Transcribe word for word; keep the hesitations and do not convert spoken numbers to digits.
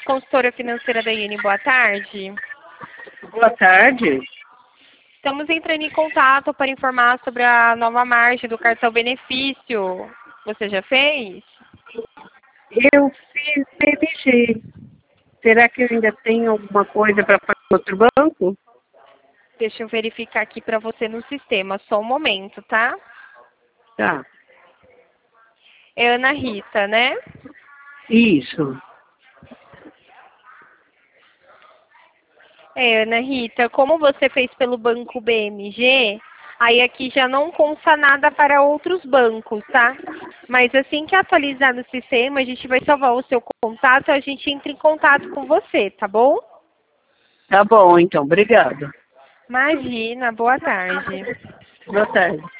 Consultora financeira da Uni, boa tarde. Boa tarde. Estamos entrando em contato para informar sobre a nova margem do cartão benefício. Você já fez? Eu fiz B M G. Será que eu ainda tenho alguma coisa para pagar em outro banco? Deixa eu verificar aqui para você no sistema. Só um momento, tá? Tá. É Ana Rita, né? Isso. É, Ana Rita, como você fez pelo banco B M G, aí aqui já não consta nada para outros bancos, tá? Mas assim que atualizar no sistema, a gente vai salvar o seu contato e a gente entra em contato com você, tá bom? Tá bom, então. Obrigado. Imagina, boa tarde. Boa tarde.